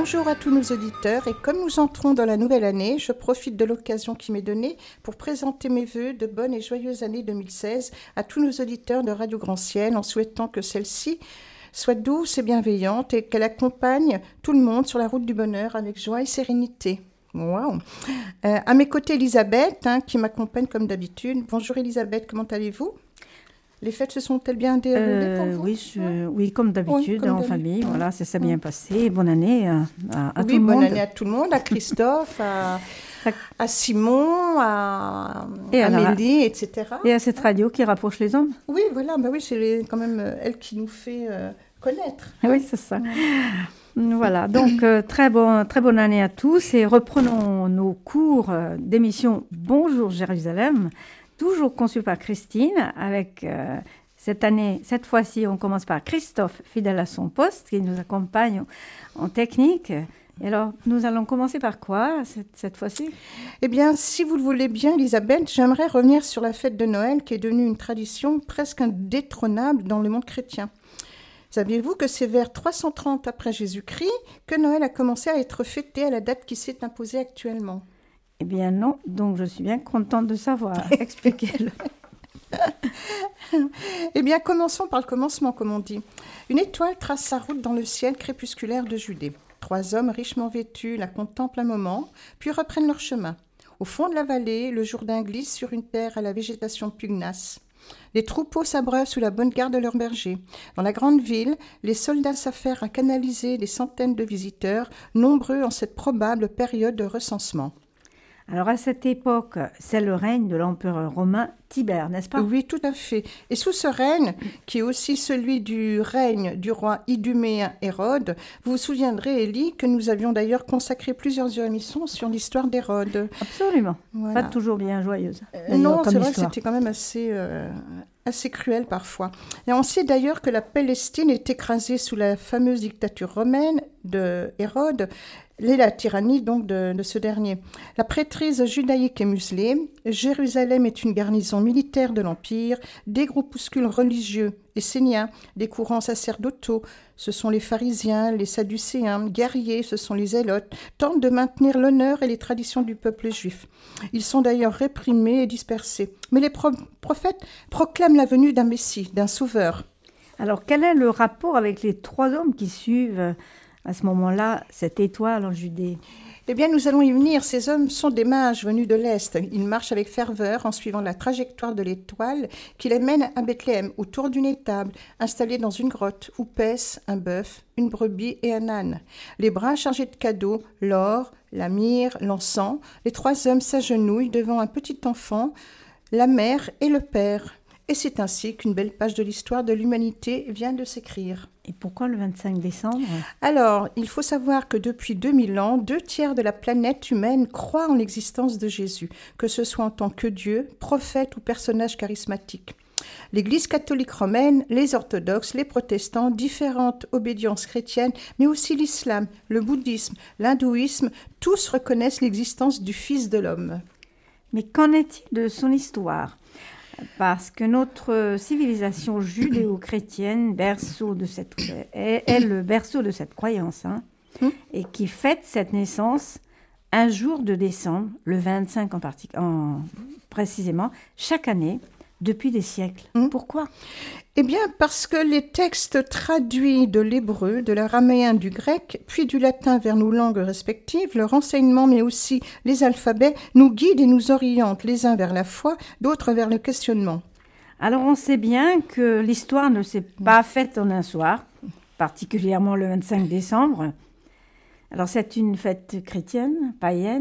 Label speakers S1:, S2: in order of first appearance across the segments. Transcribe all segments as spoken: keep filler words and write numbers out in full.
S1: Bonjour à tous nos auditeurs et comme nous entrons dans la nouvelle année, je profite de l'occasion qui m'est donnée pour présenter mes vœux de bonne et joyeuse année deux mille seize à tous nos auditeurs de Radio Grand Ciel en souhaitant que celle-ci soit douce et bienveillante et qu'elle accompagne tout le monde sur la route du bonheur avec joie et sérénité. Waouh. Euh, à mes côtés, Elisabeth, hein, qui m'accompagne comme d'habitude. Bonjour Elisabeth, comment allez-vous ? Les fêtes se sont-elles bien déroulées
S2: euh,
S1: pour vous ?
S2: oui, je, oui, comme d'habitude,
S1: oui, comme
S2: en
S1: d'habitude.
S2: famille. Voilà, ça s'est bien passé. Bonne année à, à, à
S1: oui,
S2: tout le
S1: bonne
S2: monde.
S1: année à tout le monde, à Christophe, à, à Simon, à
S2: et
S1: Amélie,
S2: la,
S1: et cetera.
S2: Et à cette radio qui rapproche les hommes.
S1: Oui, voilà, bah oui, c'est les, quand même elle qui nous fait euh, connaître.
S2: Oui, c'est ça. Ouais. Voilà, donc euh, très, bon, très bonne année à tous et reprenons nos cours euh, d'émission Bonjour Jérusalem, toujours conçu par Christine, avec euh, cette année, cette fois-ci, on commence par Christophe, fidèle à son poste, qui nous accompagne en, en technique. Et alors, nous allons commencer par quoi cette, cette fois-ci ?
S1: Eh bien, si vous le voulez bien, Elisabeth, j'aimerais revenir sur la fête de Noël, qui est devenue une tradition presque indétrônable dans le monde chrétien. Saviez-vous que c'est vers trois cent trente après Jésus-Christ que Noël a commencé à être fêté à la date qui s'est imposée actuellement ?
S2: Eh bien non, donc je suis bien contente de savoir. Expliquez-le.
S1: Eh bien, commençons par le commencement, comme on dit. Une étoile trace sa route dans le ciel crépusculaire de Judée. Trois hommes richement vêtus la contemplent un moment, puis reprennent leur chemin. Au fond de la vallée, le Jourdain glisse sur une terre à la végétation pugnace. Les troupeaux s'abreuvent sous la bonne garde de leurs bergers. Dans la grande ville, les soldats s'affairent à canaliser des centaines de visiteurs, nombreux en cette probable période de recensement.
S2: Alors à cette époque, c'est le règne de l'empereur romain Tibère, n'est-ce pas ?
S1: Oui, tout à fait. Et sous ce règne, qui est aussi celui du règne du roi iduméen Hérode, vous vous souviendrez, Élie, que nous avions d'ailleurs consacré plusieurs émissions sur l'histoire d'Hérode.
S2: Absolument.
S1: Voilà.
S2: Pas toujours bien joyeuse.
S1: Euh, non, c'est vrai que c'était quand même assez, euh, assez cruel parfois. Et on sait d'ailleurs que la Palestine est écrasée sous la fameuse dictature romaine de Hérode, et la tyrannie donc de, de ce dernier. La prêtrise judaïque est muselée, Jérusalem est une garnison militaire de l'Empire, des groupuscules religieux esséniens, des courants sacerdotaux, ce sont les pharisiens, les sadducéens, guerriers, ce sont les zélotes, tentent de maintenir l'honneur et les traditions du peuple juif. Ils sont d'ailleurs réprimés et dispersés. Mais les pro- prophètes proclament la venue d'un Messie, d'un sauveur.
S2: Alors quel est le rapport avec les trois hommes qui suivent à ce moment-là, cette étoile en Judée ?
S1: Eh bien, nous allons y venir. Ces hommes sont des mages venus de l'Est. Ils marchent avec ferveur en suivant la trajectoire de l'étoile qui les mène à Bethléem, autour d'une étable, installée dans une grotte, où paissent un bœuf, une brebis et un âne. Les bras chargés de cadeaux, l'or, la myrrhe, l'encens, les trois hommes s'agenouillent devant un petit enfant, la mère et le père. Et c'est ainsi qu'une belle page de l'histoire de l'humanité vient de s'écrire.
S2: Et pourquoi le vingt-cinq décembre ?
S1: Alors, il faut savoir que depuis deux mille ans, deux tiers de la planète humaine croient en l'existence de Jésus, que ce soit en tant que Dieu, prophète ou personnage charismatique. L'Église catholique romaine, les orthodoxes, les protestants, différentes obédiences chrétiennes, mais aussi l'islam, le bouddhisme, l'hindouisme, tous reconnaissent l'existence du Fils de l'homme.
S2: Mais qu'en est-il de son histoire ? Parce que notre civilisation judéo-chrétienne, berceau de cette, est, est le berceau de cette croyance, hein, mmh. et qui fête cette naissance un jour de décembre, le vingt-cinq en partic- en, précisément, chaque année, depuis des siècles. Mmh. Pourquoi ?
S1: Eh bien, parce que les textes traduits de l'hébreu, de l'araméen, du grec, puis du latin vers nos langues respectives, le renseignement, mais aussi les alphabets, nous guident et nous orientent les uns vers la foi, d'autres vers le questionnement.
S2: Alors, on sait bien que l'histoire ne s'est pas faite en un soir, particulièrement le vingt-cinq décembre. Alors, c'est une fête chrétienne, païenne ?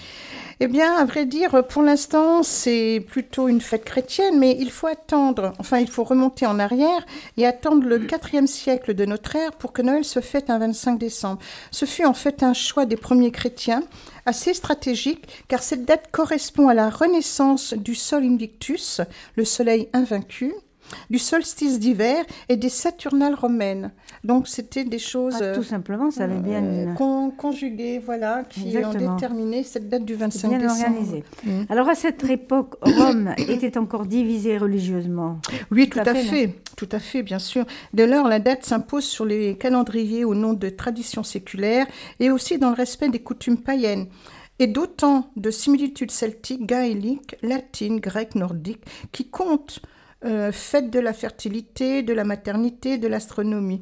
S1: Eh bien, à vrai dire, pour l'instant, c'est plutôt une fête chrétienne, mais il faut attendre, enfin, il faut remonter en arrière et attendre le quatrième siècle de notre ère pour que Noël se fête un vingt-cinq décembre. Ce fut en fait un choix des premiers chrétiens, assez stratégique, car cette date correspond à la renaissance du Sol Invictus, le soleil invaincu. du solstice d'hiver et des Saturnales romaines. Donc c'était des choses
S2: ah, tout simplement, ça avait bien
S1: euh, con, conjuguées, voilà, qui
S2: Exactement.
S1: ont déterminé cette date du vingt-cinq
S2: bien
S1: décembre.
S2: Organisé.
S1: Mmh.
S2: Alors à cette époque, Rome était encore divisée religieusement.
S1: Oui, tout, tout à fait, fait tout à fait, bien sûr. Dès lors, la date s'impose sur les calendriers au nom de traditions séculaires et aussi dans le respect des coutumes païennes. Et d'autant de similitudes celtiques, gaéliques, latines, grecques, nordiques, qui comptent euh, fête de la fertilité, de la maternité, de l'astronomie.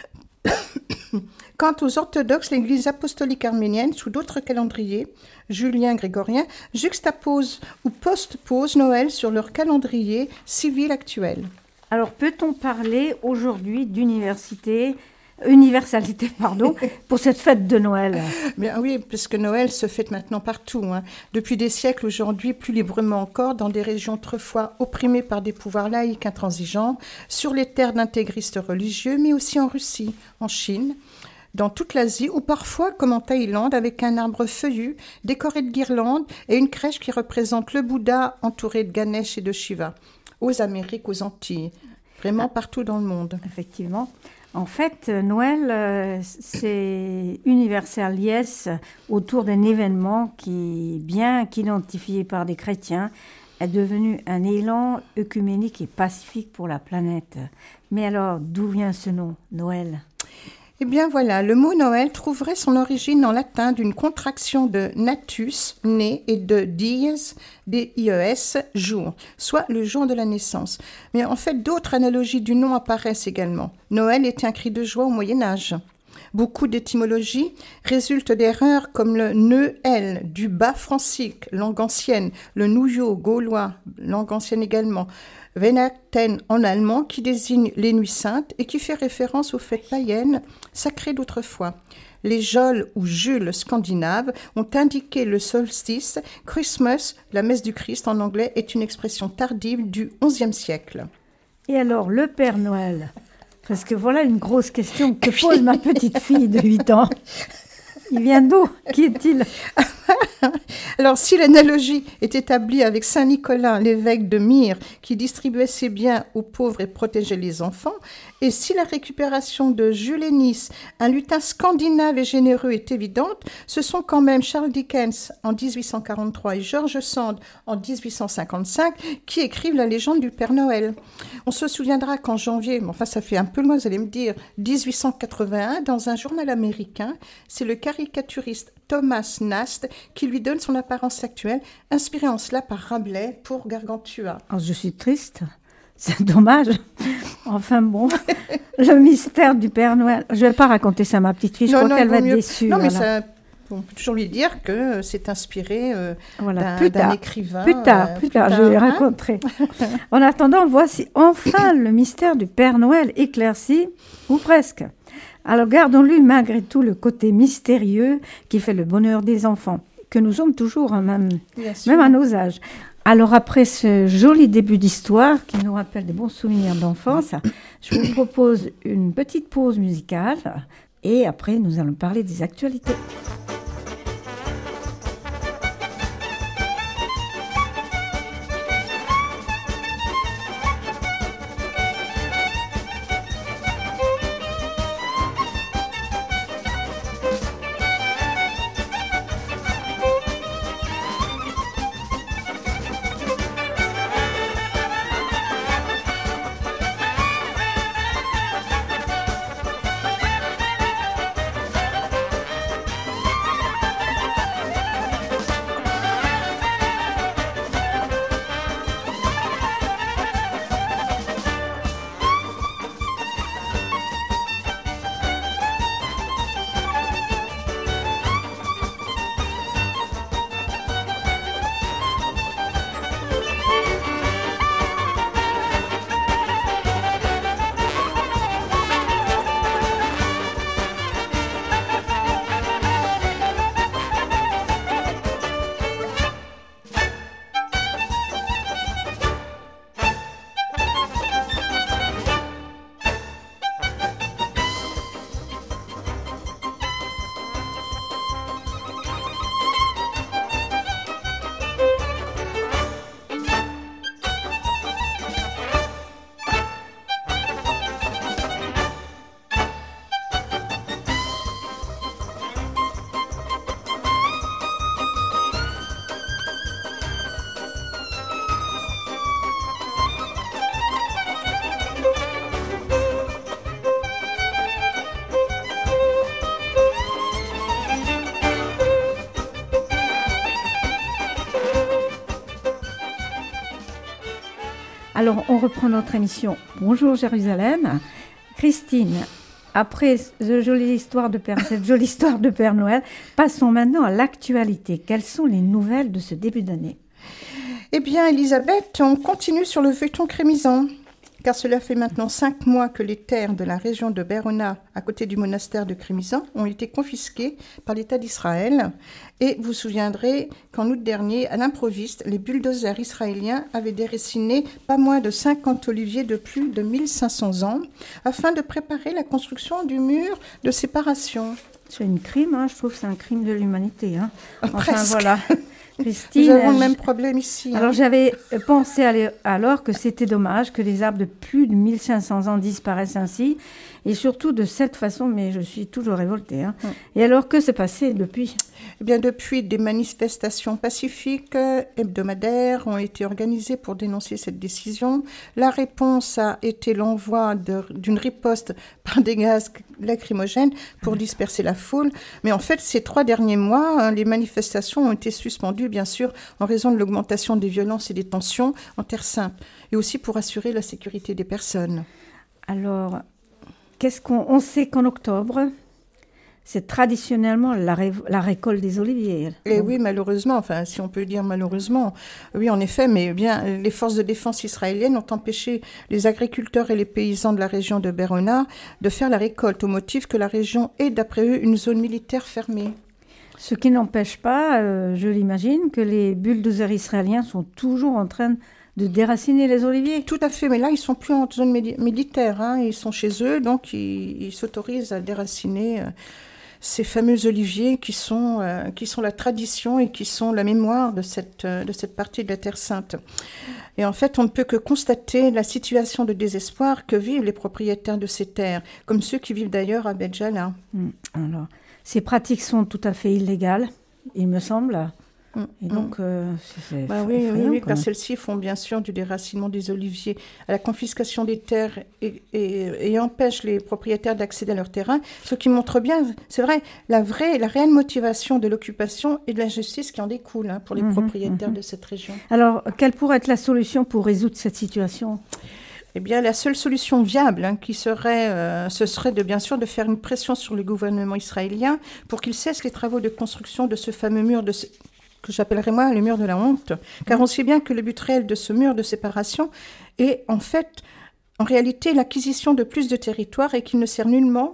S1: Quant aux orthodoxes, l'Église apostolique arménienne, sous d'autres calendriers, julien, grégorien, juxtapose ou postpose Noël sur leur calendrier civil actuel.
S2: Alors, peut-on parler aujourd'hui d'université universalité pardon, pour cette fête de Noël?
S1: Bien oui, puisque Noël se fête maintenant partout. Hein. Depuis des siècles aujourd'hui, plus librement encore, dans des régions autrefois opprimées par des pouvoirs laïques intransigeants, sur les terres d'intégristes religieux, mais aussi en Russie, en Chine, dans toute l'Asie, ou parfois, comme en Thaïlande, avec un arbre feuillu, décoré de guirlandes, et une crèche qui représente le Bouddha entouré de Ganesh et de Shiva, aux Amériques, aux Antilles, vraiment partout dans le monde.
S2: Effectivement. En fait, Noël, euh, c'est universel, yes, autour d'un événement qui, bien qu'identifié par des chrétiens, est devenu un élan œcuménique et pacifique pour la planète. Mais alors, d'où vient ce nom, Noël ?
S1: Eh bien voilà, le mot Noël trouverait son origine en latin d'une contraction de natus, né, et de dies, D I E S, jour, soit le jour de la naissance. Mais en fait, d'autres analogies du nom apparaissent également. Noël était un cri de joie au Moyen-Âge. Beaucoup d'étymologies résultent d'erreurs comme le Neuel, du bas francique, langue ancienne, le Nouillot, gaulois, langue ancienne également, Weihnachten en allemand, qui désigne les nuits saintes et qui fait référence aux fêtes païennes sacrées d'autrefois. Les Jols ou Jules scandinaves ont indiqué le solstice. Christmas, la messe du Christ en anglais, est une expression tardive du onzième siècle.
S2: Et alors, le Père Noël ? Parce que voilà une grosse question que pose ma petite fille de huit ans. Il vient d'où? Qui est-il?
S1: Alors, si l'analogie est établie avec Saint Nicolas, l'évêque de Myre, qui distribuait ses biens aux pauvres et protégeait les enfants, et si la récupération de Jules Ennis, un lutin scandinave et généreux, est évidente, ce sont quand même Charles Dickens en dix-huit cent quarante-trois et George Sand en dix-huit cent cinquante-cinq qui écrivent la légende du Père Noël. On se souviendra qu'en janvier, mais enfin ça fait un peu loin, vous allez me dire, dix-huit cent quatre-vingt-un, dans un journal américain, c'est le caricaturiste Thomas Nast qui lui donne son apparence actuelle, inspiré en cela par Rabelais pour Gargantua.
S2: Oh, je suis triste, c'est dommage. Enfin bon, le mystère du Père Noël. Je ne vais pas raconter ça à ma petite fille, je
S1: non,
S2: crois
S1: non,
S2: qu'elle va être
S1: mieux...
S2: déçue.
S1: Non, mais
S2: voilà.
S1: ça... On peut toujours lui dire que c'est inspiré euh,
S2: voilà,
S1: d'un,
S2: plus
S1: d'un
S2: tard,
S1: écrivain.
S2: Plus tard,
S1: euh,
S2: plus tard, plus tard je lui
S1: hein
S2: raconterai. En attendant, voici enfin le mystère du Père Noël éclairci, ou presque. Alors gardons-lui malgré tout le côté mystérieux qui fait le bonheur des enfants, que nous sommes toujours, hein, même, même à nos âges. Alors après ce joli début d'histoire qui nous rappelle des bons souvenirs d'enfance, je vous propose une petite pause musicale et après nous allons parler des actualités. Alors, on reprend notre émission Bonjour Jérusalem. Christine, après cette jolie histoire de Père, cette jolie histoire de Père Noël, passons maintenant à l'actualité. Quelles sont les nouvelles de ce début d'année?
S1: Eh bien, Elisabeth, on continue sur le feuilleton crémisant, car cela fait maintenant cinq mois que les terres de la région de Berona, à côté du monastère de Crémisan, ont été confisquées par l'État d'Israël. Et vous vous souviendrez qu'en août dernier, à l'improviste, les bulldozers israéliens avaient déraciné pas moins de cinquante oliviers de plus de mille cinq cents ans, afin de préparer la construction du mur de séparation.
S2: C'est un crime, hein, je trouve que c'est un crime de l'humanité. Hein. Enfin,
S1: Presque.
S2: Voilà. Christine,
S1: nous avons le
S2: je...
S1: même problème ici.
S2: Alors
S1: hein.
S2: j'avais pensé alors que c'était dommage que les arbres de plus de mille cinq cents ans disparaissent ainsi, et surtout de cette façon, mais je suis toujours révoltée. Hein. Hum. Et alors, que s'est passé depuis ?
S1: Eh bien, depuis, des manifestations pacifiques hebdomadaires ont été organisées pour dénoncer cette décision. La réponse a été l'envoi de, d'une riposte par des gaz lacrymogènes pour disperser la foule. Mais en fait, ces trois derniers mois, hein, les manifestations ont été suspendues, bien sûr, en raison de l'augmentation des violences et des tensions en Terre Sainte, et aussi pour assurer la sécurité des personnes.
S2: Alors, qu'est-ce qu'on on sait qu'en octobre, c'est traditionnellement la, ré, la récolte des oliviers.
S1: Et donc, oui, malheureusement, enfin, si on peut dire malheureusement, oui, en effet, mais bien, les forces de défense israéliennes ont empêché les agriculteurs et les paysans de la région de Berona de faire la récolte, au motif que la région est, d'après eux, une zone militaire fermée.
S2: Ce qui n'empêche pas, euh, je l'imagine, que les bulldozers israéliens sont toujours en train de déraciner les oliviers.
S1: Tout à fait, mais là, ils ne sont plus en zone médi- militaire, hein, ils sont chez eux, donc ils, ils s'autorisent à déraciner euh, ces fameux oliviers qui sont, euh, qui sont la tradition et qui sont la mémoire de cette, euh, de cette partie de la Terre Sainte. Et en fait, on ne peut que constater la situation de désespoir que vivent les propriétaires de ces terres, comme ceux qui vivent d'ailleurs à Bet Jala.
S2: Mmh. Alors, ces pratiques sont tout à fait illégales, il me semble. Et donc, euh, c'est,
S1: bah
S2: c'est
S1: oui,
S2: effrayant,
S1: oui, oui, car
S2: même.
S1: celles-ci font bien sûr du déracinement des oliviers à la confiscation des terres et, et, et empêchent les propriétaires d'accéder à leur terrain, ce qui montre bien, c'est vrai, la vraie, la réelle motivation de l'occupation et de l'injustice qui en découle hein, pour les mmh, propriétaires mmh. de cette région.
S2: Alors, quelle pourrait être la solution pour résoudre cette situation ?
S1: Eh bien, la seule solution viable, hein, qui serait, euh, ce serait de bien sûr de faire une pression sur le gouvernement israélien pour qu'il cesse les travaux de construction de ce fameux mur de que j'appellerais moi le mur de la honte, car on sait bien que le but réel de ce mur de séparation est en fait, en réalité, l'acquisition de plus de territoire et qu'il ne sert nullement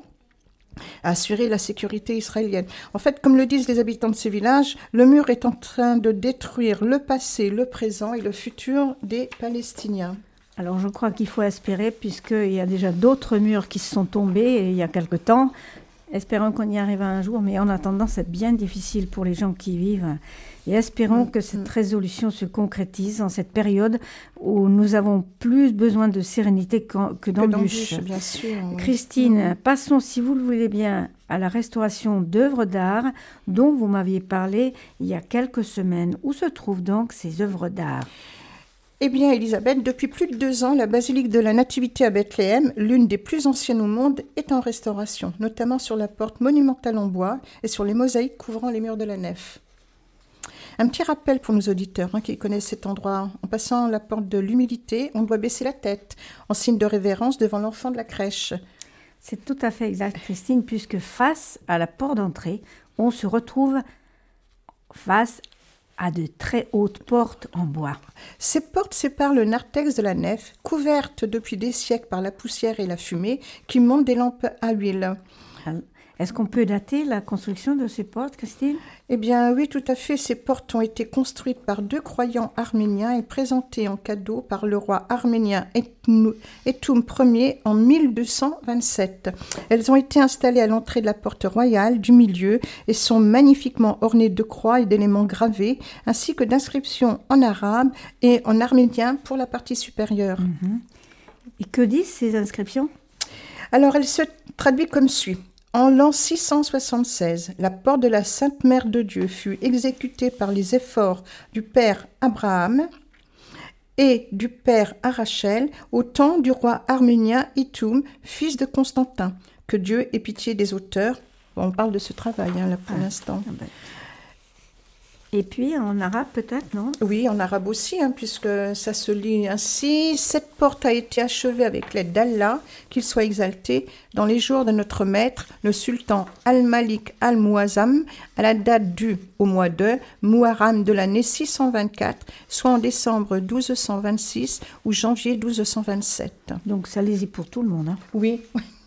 S1: à assurer la sécurité israélienne. En fait, comme le disent les habitants de ces villages, le mur est en train de détruire le passé, le présent et le futur des Palestiniens.
S2: Alors je crois qu'il faut espérer, puisqu'il y a déjà d'autres murs qui se sont tombés il y a quelque temps. Espérons qu'on y arrive un jour, mais en attendant, c'est bien difficile pour les gens qui y vivent. Et espérons mmh. que cette résolution se concrétise en cette période où nous avons plus besoin de sérénité que d'embûches.
S1: Que bien sûr. Oui.
S2: Christine,
S1: mmh.
S2: passons, si vous le voulez bien, à la restauration d'œuvres d'art dont vous m'aviez parlé il y a quelques semaines. Où se trouvent donc ces œuvres d'art ?
S1: Eh bien, Elisabeth, depuis plus de deux ans, la basilique de la Nativité à Bethléem, l'une des plus anciennes au monde, est en restauration, notamment sur la porte monumentale en bois et sur les mosaïques couvrant les murs de la nef. Un petit rappel pour nos auditeurs hein, qui connaissent cet endroit. En passant la porte de l'humilité, on doit baisser la tête, en signe de révérence devant l'enfant de la crèche.
S2: C'est tout à fait exact, Christine, puisque face à la porte d'entrée, on se retrouve face à de très hautes portes en bois.
S1: Ces portes séparent le narthex de la nef, couverte depuis des siècles par la poussière et la fumée qui montent des lampes à huile.
S2: Est-ce qu'on peut dater la construction de ces portes, Christine ?
S1: Eh bien oui, tout à fait. Ces portes ont été construites par deux croyants arméniens et présentées en cadeau par le roi arménien Étoum Ier en mille deux cent vingt-sept. Elles ont été installées à l'entrée de la porte royale du milieu et sont magnifiquement ornées de croix et d'éléments gravés, ainsi que d'inscriptions en arabe et en arménien pour la partie supérieure.
S2: Mmh. Et que disent ces inscriptions ?
S1: Alors, elles se traduisent comme suit. En l'an six cent soixante-seize, la porte de la Sainte Mère de Dieu fut exécutée par les efforts du père Abraham et du père Arachel au temps du roi arménien Étoum, fils de Constantin. Que Dieu ait pitié des auteurs. Bon, on parle de ce travail hein, là, pour ah, l'instant. Ah ben.
S2: Et puis en arabe peut-être, non?
S1: Oui, en arabe aussi, hein, puisque ça se lit ainsi. Cette porte a été achevée avec l'aide d'Allah, qu'il soit exalté, dans les jours de notre maître, le sultan Al-Malik Al-Muazzam, à la date du, au mois de Muharram de l'année six cent vingt-quatre, soit en décembre douze cent vingt-six ou janvier douze cent vingt-sept.
S2: Donc ça les y pour tout le monde. Hein.
S1: Oui.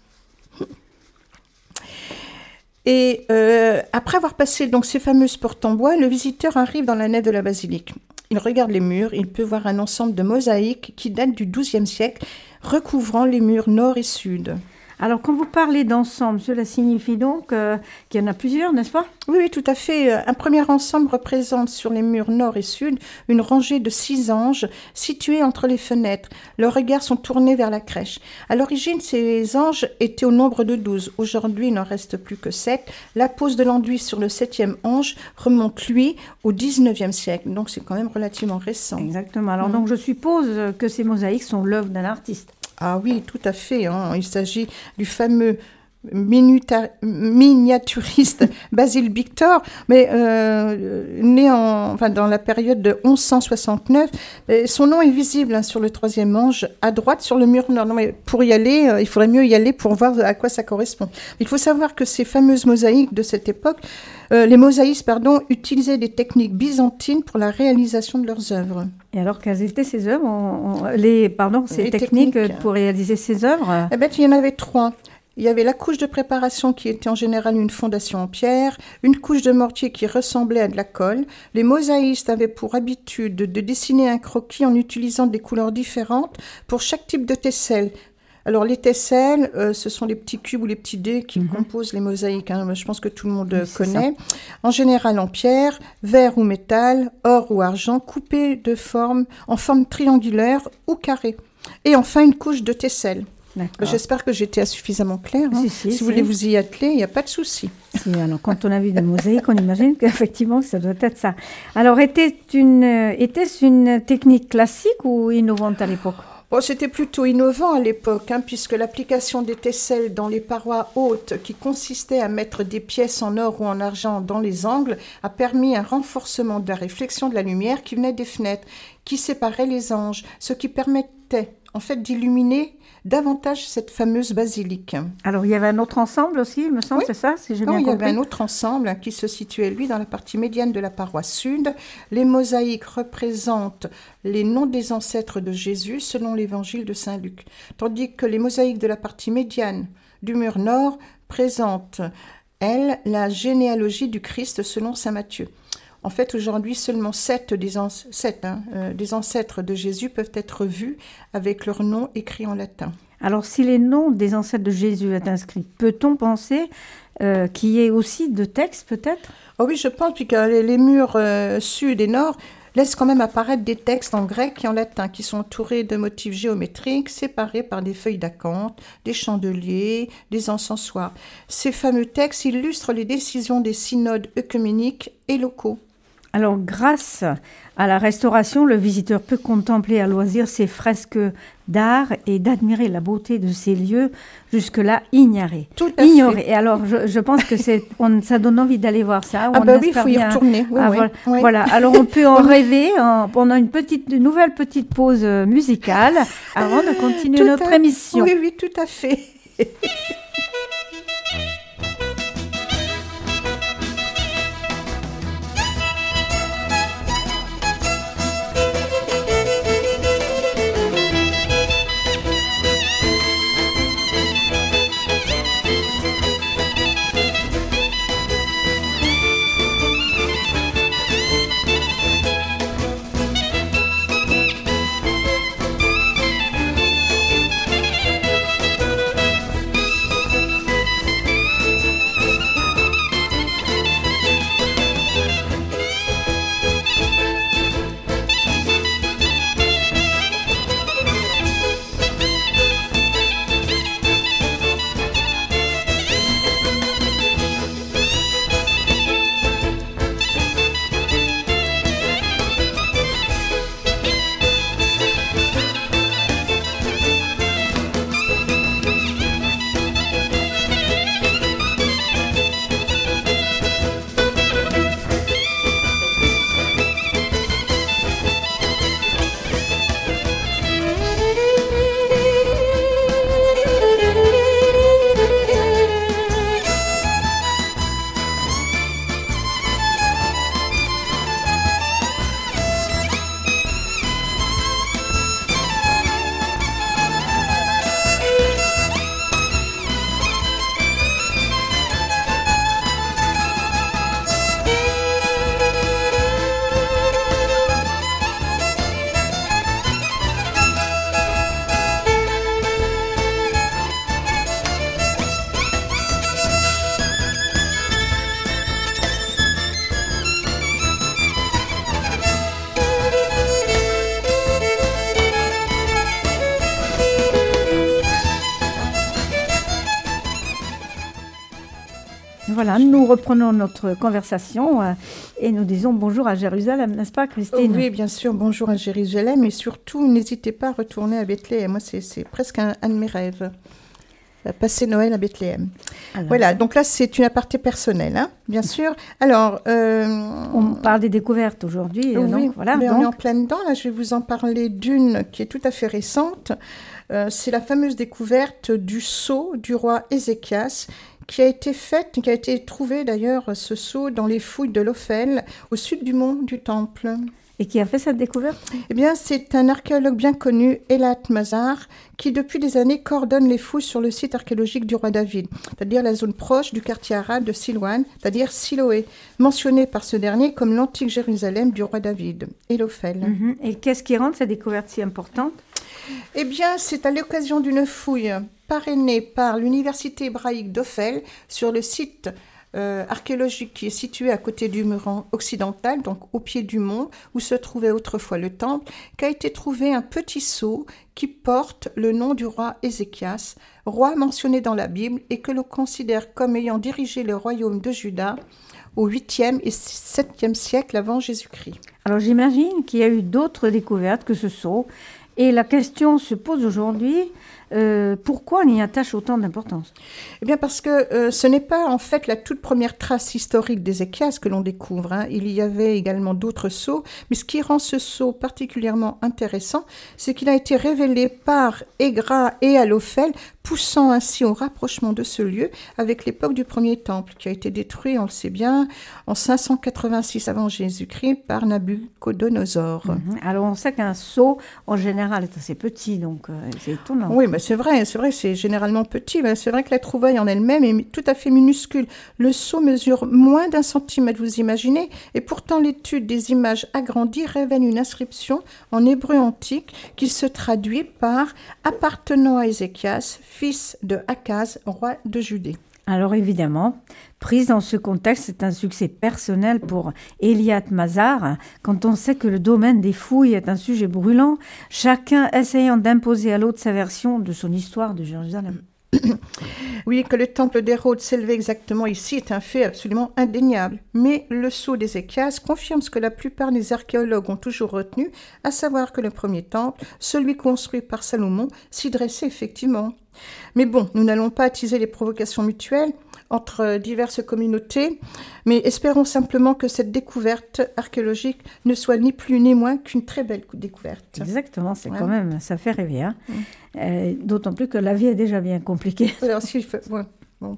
S1: Et euh, après avoir passé donc ces fameuses portes en bois, le visiteur arrive dans la nef de la basilique. Il regarde les murs, il peut voir un ensemble de mosaïques qui datent du douzième siècle, recouvrant les murs nord et sud.
S2: Alors, quand vous parlez d'ensemble, cela signifie donc euh, qu'il y en a plusieurs, n'est-ce pas?
S1: Oui, oui, tout à fait. Un premier ensemble représente sur les murs nord et sud une rangée de six anges situés entre les fenêtres. Leurs regards sont tournés vers la crèche. À l'origine, ces anges étaient au nombre de douze. Aujourd'hui, il n'en reste plus que sept. La pose de l'enduit sur le septième ange remonte, lui, au dix-neuvième siècle. Donc, c'est quand même relativement récent.
S2: Exactement. Alors, mmh. donc, je suppose que ces mosaïques sont l'œuvre d'un artiste.
S1: Ah oui, tout à fait. Hein. Il s'agit du fameux minuta- miniaturiste Basile Victor, mais euh, né en, enfin, dans la période de onze cent soixante-neuf. Et son nom est visible hein, sur le troisième ange, à droite sur le mur nord. Non, mais pour y aller, euh, il faudrait mieux y aller pour voir à quoi ça correspond. Il faut savoir que ces fameuses mosaïques de cette époque, euh, les mosaïstes, pardon, utilisaient des techniques byzantines pour la réalisation de leurs œuvres.
S2: Et alors, quelles étaient ces œuvres, on, on, les, pardon, ces les techniques, techniques pour réaliser ces œuvres?
S1: Eh bien, il y en avait trois. Il y avait la couche de préparation qui était en général une fondation en pierre, une couche de mortier qui ressemblait à de la colle. Les mosaïstes avaient pour habitude de, de dessiner un croquis en utilisant des couleurs différentes pour chaque type de tesselle. Alors les tesselles, euh, ce sont les petits cubes ou les petits dés qui mmh. composent les mosaïques. Hein. Je pense que tout le monde oui, connaît. En général en pierre, verre ou métal, or ou argent, coupés de forme, en forme triangulaire ou carrée. Et enfin une couche de tesselles. D'accord. J'espère que j'étais suffisamment claire. Hein. Si, si, si, si vous voulez vous y atteler, il n'y a pas de souci.
S2: Si, alors, quand on a vu des mosaïques, on imagine qu'effectivement, ça doit être ça. Alors, était une, était-ce une technique classique ou innovante à l'époque?
S1: Bon, c'était plutôt innovant à l'époque, hein, puisque l'application des tesselles dans les parois hautes, qui consistait à mettre des pièces en or ou en argent dans les angles, a permis un renforcement de la réflexion de la lumière qui venait des fenêtres, qui séparait les anges, ce qui permettait en fait d'illuminer davantage cette fameuse basilique.
S2: Alors, il y avait un autre ensemble aussi, il me semble, oui. C'est ça, si j'ai bien
S1: compris.
S2: Non,
S1: il y avait un autre ensemble qui se situait, lui, dans la partie médiane de la paroi sud. Les mosaïques représentent les noms des ancêtres de Jésus selon l'évangile de Saint Luc, tandis que les mosaïques de la partie médiane du mur nord présentent, elles, la généalogie du Christ selon Saint Matthieu. En fait, aujourd'hui, seulement sept, des, an- sept hein, euh, des ancêtres de Jésus peuvent être vus avec leur nom écrit en latin.
S2: Alors, si les noms des ancêtres de Jésus sont inscrits, peut-on penser euh, qu'il y ait aussi de textes, peut-être?
S1: Oh oui, je pense, puisque les, les murs euh, sud et nord laissent quand même apparaître des textes en grec et en latin qui sont entourés de motifs géométriques, séparés par des feuilles d'acanthe, des chandeliers, des encensoirs. Ces fameux textes illustrent les décisions des synodes œcuméniques et locaux.
S2: Alors, grâce à la restauration, le visiteur peut contempler à loisir ces fresques d'art et d'admirer la beauté de ces lieux jusque-là ignorés.
S1: Tout à
S2: ignorés.
S1: fait.
S2: Et alors, je, je pense que c'est, on, ça donne envie d'aller voir ça.
S1: Ah ben oui, il faut y retourner. Oui,
S2: ah,
S1: oui.
S2: Voilà.
S1: Oui.
S2: voilà. Alors, on peut en rêver en, pendant une petite, une nouvelle petite pause musicale avant de continuer
S1: tout
S2: notre
S1: à...
S2: émission.
S1: Oui, oui, tout à fait.
S2: voilà, nous reprenons notre conversation euh, et nous disons bonjour à Jérusalem, n'est-ce pas, Christine?
S1: Oh, oui, bien sûr, bonjour à Jérusalem et surtout, n'hésitez pas à retourner à Bethléem. Moi, c'est, c'est presque un, un de mes rêves. Passer Noël à Bethléem. Alors. Voilà, donc là, c'est une aparté personnelle, hein, bien sûr. Alors, euh,
S2: on parle des découvertes aujourd'hui.
S1: Oui,
S2: donc, voilà,
S1: mais
S2: donc.
S1: on est en plein dedans. Là, je vais vous en parler d'une qui est tout à fait récente. Euh, c'est la fameuse découverte du sceau du roi Ézéchias, qui a été faite, qui a été trouvé d'ailleurs, ce sceau, dans les fouilles de l'Ophel, au sud du mont du Temple.
S2: Et qui a fait cette découverte?
S1: Eh bien, c'est un archéologue bien connu, Eilat Mazar, qui depuis des années coordonne les fouilles sur le site archéologique du roi David, c'est-à-dire la zone proche du quartier arabe de Silouane, c'est-à-dire Siloé, mentionné par ce dernier comme l'antique Jérusalem du roi David, et l'Ophel.
S2: Mm-hmm. Et qu'est-ce qui rend cette découverte si importante?
S1: Eh bien, c'est à l'occasion d'une fouille parrainée par l'université hébraïque d'Ophel sur le site Euh, archéologique qui est situé à côté du mur occidental, donc au pied du mont, où se trouvait autrefois le temple, qu'a été trouvé un petit sceau qui porte le nom du roi Ézéchias, roi mentionné dans la Bible et que l'on considère comme ayant dirigé le royaume de Juda au huitième et septième siècle avant Jésus-Christ.
S2: Alors j'imagine qu'il y a eu d'autres découvertes que ce sceau, et la question se pose aujourd'hui, Euh, pourquoi on y attache autant d'importance?
S1: Eh bien parce que euh, ce n'est pas en fait la toute première trace historique d'Ézéchias que l'on découvre. Hein. Il y avait également d'autres sceaux, mais ce qui rend ce sceau particulièrement intéressant, c'est qu'il a été révélé par Égra et Alophel, poussant ainsi au rapprochement de ce lieu avec l'époque du premier temple, qui a été détruit, on le sait bien, en cinq cent quatre-vingt-six avant Jésus-Christ par Nabuchodonosor.
S2: Mm-hmm. Alors on sait qu'un sceau, en général, est assez petit, donc euh, c'est étonnant.
S1: Oui, mais c'est vrai, c'est vrai, c'est généralement petit, mais c'est vrai que la trouvaille en elle-même est tout à fait minuscule. Le sceau mesure moins d'un centimètre, vous imaginez, et pourtant l'étude des images agrandies révèle une inscription en hébreu antique qui se traduit par « appartenant à Ézéchias, fils de Akaz, roi de Judée ».
S2: Alors évidemment, prise dans ce contexte, c'est un succès personnel pour Eilat Mazar, quand on sait que le domaine des fouilles est un sujet brûlant, chacun essayant d'imposer à l'autre sa version de son histoire de Jérusalem.
S1: Oui, que le temple d'Hérode s'élevait exactement ici est un fait absolument indéniable. Mais le sceau d'Ézéchias confirme ce que la plupart des archéologues ont toujours retenu, à savoir que le premier temple, celui construit par Salomon, s'y dressait effectivement. Mais bon, nous n'allons pas attiser les provocations mutuelles entre diverses communautés, mais espérons simplement que cette découverte archéologique ne soit ni plus ni moins qu'une très belle découverte.
S2: Exactement, c'est
S1: ouais.
S2: quand même, ça fait rêver. Hein.
S1: Mmh.
S2: Euh, d'autant plus que la vie est déjà bien compliquée.
S1: Alors, si je fais... ouais, bon.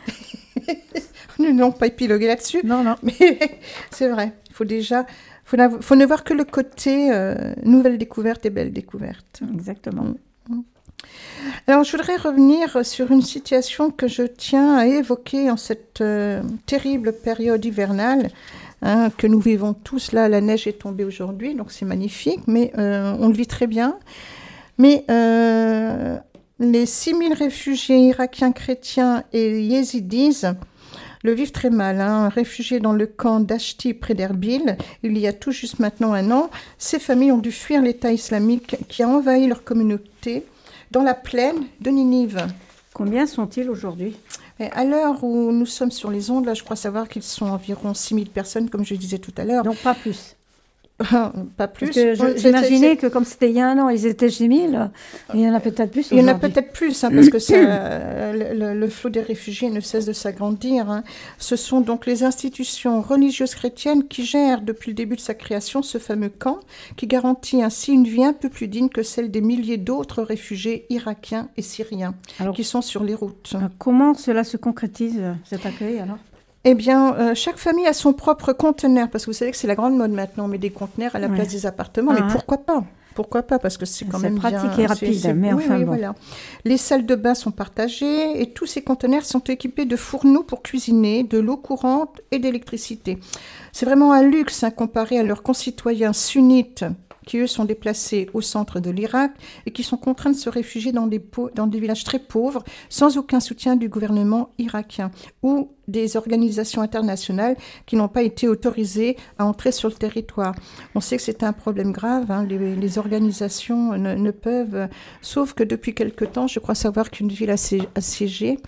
S1: Nous n'allons pas épiloguer là-dessus.
S2: Non, non.
S1: Mais c'est vrai, il faut déjà... Il faut, faut ne voir que le côté euh, nouvelle découverte et belle découverte.
S2: Exactement.
S1: Mmh. Alors, je voudrais revenir sur une situation que je tiens à évoquer en cette euh, terrible période hivernale hein, que nous vivons tous. Là, la neige est tombée aujourd'hui, donc c'est magnifique, mais euh, on le vit très bien. Mais euh, les six mille réfugiés irakiens chrétiens et yézidis le vivent très mal. Hein. Réfugiés dans le camp d'Ashti près d'Erbil, il y a tout juste maintenant un an, ces familles ont dû fuir l'État islamique qui a envahi leur communauté dans la plaine de Ninive.
S2: Combien sont-ils aujourd'hui ?
S1: Et à l'heure où nous sommes sur les ondes, là, je crois savoir qu'ils sont environ six mille personnes, comme je disais tout à l'heure.
S2: Donc pas plus.
S1: Pas plus.
S2: Parce que je, j'imaginais que comme c'était il y a un an, ils étaient six mille, il y en a peut-être plus
S1: aujourd'hui. Il y en a peut-être plus, hein, parce que ça, le, le, le flot des réfugiés ne cesse de s'agrandir. Hein. Ce sont donc les institutions religieuses chrétiennes qui gèrent depuis le début de sa création ce fameux camp, qui garantit ainsi une vie un peu plus digne que celle des milliers d'autres réfugiés irakiens et syriens alors, qui sont sur les routes.
S2: Comment cela se concrétise, cet accueil alors ?
S1: Eh bien, euh, chaque famille a son propre conteneur, parce que vous savez que c'est la grande mode maintenant, on met des conteneurs à la place ouais. des appartements, ah, mais pourquoi pas ? Pourquoi pas ? Parce que c'est quand
S2: c'est
S1: même
S2: pratique
S1: bien,
S2: et rapide,
S1: c'est, c'est...
S2: mais
S1: oui,
S2: enfin
S1: oui,
S2: bon.
S1: Voilà. Les salles de bain sont partagées et tous ces conteneurs sont équipés de fourneaux pour cuisiner, de l'eau courante et d'électricité. C'est vraiment un luxe hein, comparé à leurs concitoyens sunnites qui, eux, sont déplacés au centre de l'Irak et qui sont contraints de se réfugier dans des, po- dans des villages très pauvres, sans aucun soutien du gouvernement irakien, ou des organisations internationales qui n'ont pas été autorisées à entrer sur le territoire. On sait que c'est un problème grave, hein. les, les organisations ne, ne peuvent, sauf que depuis quelque temps, je crois savoir qu'une ville assiégée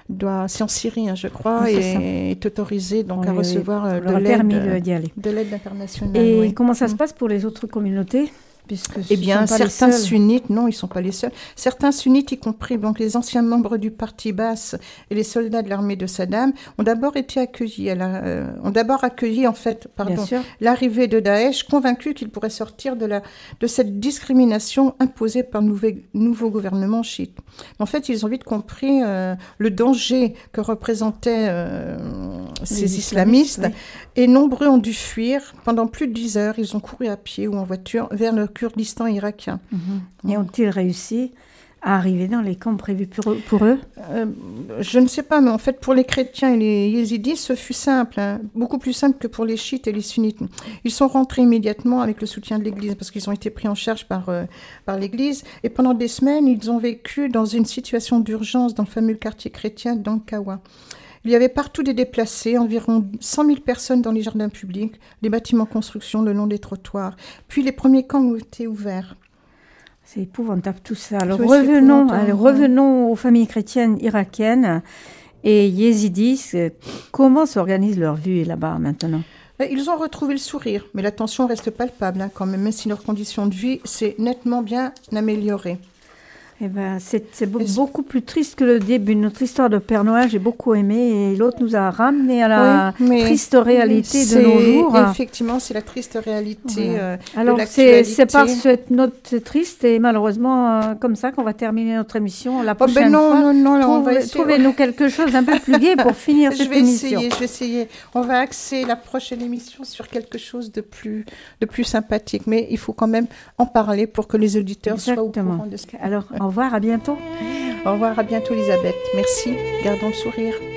S1: doit c'est en Syrie, hein, je crois,
S2: Oui,
S1: et
S2: c'est ça.
S1: est autorisé donc
S2: On
S1: à
S2: lui-
S1: recevoir euh,
S2: on
S1: de
S2: leur a
S1: l'aide,
S2: permis
S1: euh,
S2: de- d'y aller.
S1: de l'aide internationale.
S2: Et
S1: oui.
S2: comment ça se
S1: Mm.
S2: passe pour les autres communautés? Puisque ce
S1: Eh bien,
S2: sont pas les
S1: certains
S2: seuls.
S1: sunnites, non, ils ne sont pas les seuls. Certains sunnites, y compris donc les anciens membres du parti Baas et les soldats de l'armée de Saddam, ont d'abord été accueillis, à la, euh, ont d'abord accueilli en fait,
S2: Bien
S1: pardon,
S2: sûr.
S1: l'arrivée de Daesh, convaincus qu'ils pourraient sortir de la de cette discrimination imposée par le nouveau, nouveau gouvernement chiite. En fait, ils ont vite compris euh, le danger que représentaient euh, ces
S2: Les
S1: islamistes,
S2: islamistes,
S1: et nombreux ont dû fuir. Pendant plus de dix heures, ils ont couru à pied ou en voiture vers le Kurdistan irakien.
S2: Mhm. Et ont-ils réussi à arriver dans les camps prévus pour eux, pour eux
S1: Euh, je ne sais pas, mais en fait, pour les chrétiens et les yézidis, ce fut simple, hein, beaucoup plus simple que pour les chiites et les sunnites. Ils sont rentrés immédiatement avec le soutien de l'Église, parce qu'ils ont été pris en charge par, euh, par l'Église. Et pendant des semaines, ils ont vécu dans une situation d'urgence dans le fameux quartier chrétien d'Ankawa. Il y avait partout des déplacés, environ cent mille personnes dans les jardins publics, les bâtiments en construction le long des trottoirs. Puis les premiers camps ont été ouverts.
S2: C'est épouvantable tout ça. Alors
S1: Oui, c'est
S2: revenons,
S1: épouvantable.
S2: allez, revenons aux familles chrétiennes irakiennes et yézidis. C'est- Comment s'organise leur vie là-bas maintenant?
S1: Ils ont retrouvé le sourire, mais la tension reste palpable hein, quand même, même si leur condition de vie s'est nettement bien améliorée.
S2: Eh ben, c'est c'est beau-
S1: Est-ce-
S2: beaucoup plus triste que le début. Notre histoire de Père Noël, j'ai beaucoup aimé, et l'autre nous a ramené à la
S1: Oui, mais
S2: triste réalité de
S1: c'est-
S2: nos jours.
S1: Effectivement, c'est la triste réalité
S2: Voilà.
S1: euh,
S2: Alors,
S1: de
S2: c'est
S1: l'actualité.
S2: c'est par cette note triste et malheureusement euh, comme ça qu'on va terminer notre émission. La
S1: Oh ben
S2: prochaine
S1: non,
S2: fois,
S1: non, non, là, on va
S2: trouvez-
S1: essayer.
S2: trouvez-nous quelque chose d'un peu plus gai pour finir
S1: Je
S2: cette
S1: vais
S2: émission.
S1: essayer, je vais essayer. On va axer la prochaine émission sur quelque chose de plus, de plus sympathique, mais il faut quand même en parler pour que les auditeurs soient au
S2: Exactement.
S1: courant de ce qu'il y a.
S2: Alors, au revoir, à bientôt.
S1: Au revoir, à bientôt Elisabeth. Merci, gardons le sourire.